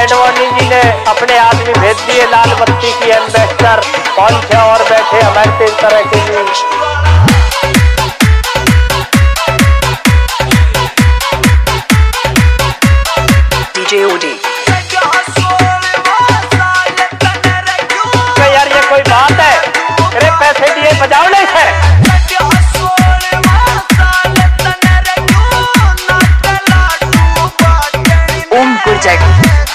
एडवाणी जी ने अपने आदमी भेज दिए लाल बत्ती की एम्बेसडर, 5-6 और बैठे हमारे 3 तरह के लिए। DJ OD। यार ये कोई बात है? अरे पैसे दिए बजाओ नहीं है। ओम गुर्जर।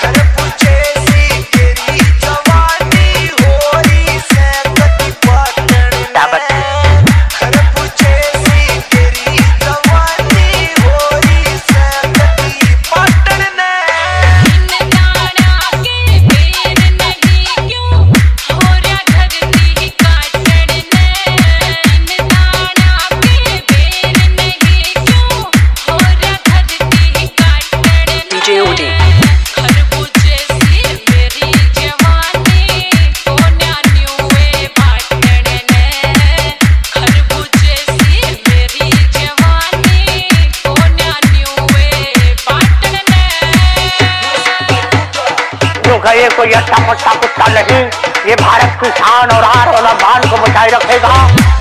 ये कोई अच्छा पट्टा कुत्ता नहीं, ये भारत की शान और आन और अभिमान को बचाए रखेगा।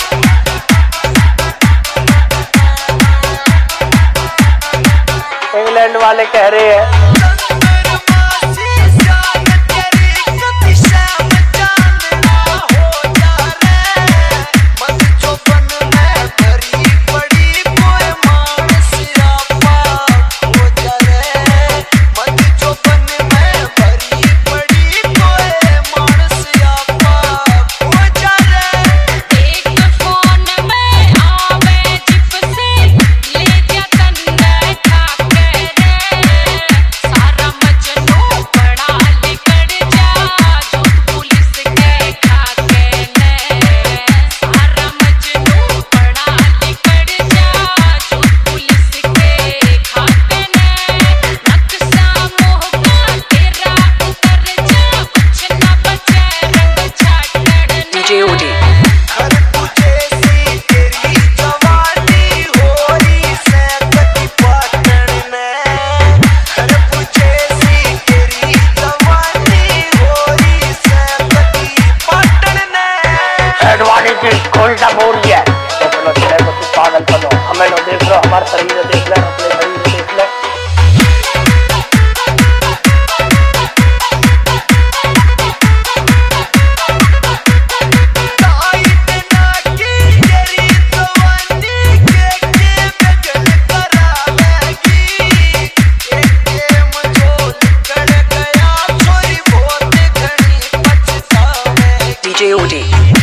इंग्लैंड वाले कह रहे हैं बोल है तो चलो तेरे को तू पागल बनो, हमें लो देख लो, हमारा शरीर देख ले, अपने शरीर देख ले। DJ OD।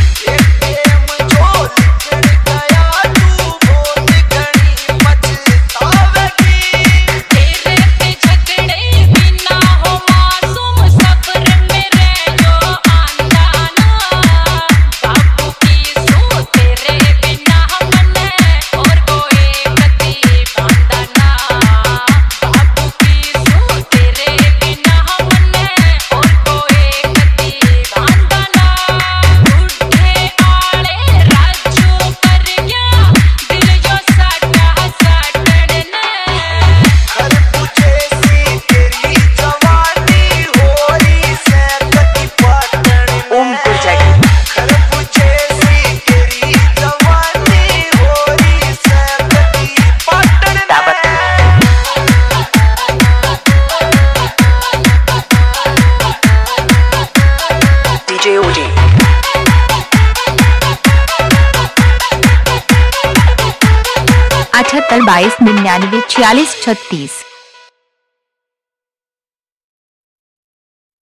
DJ OD। 78 22 99 46 36।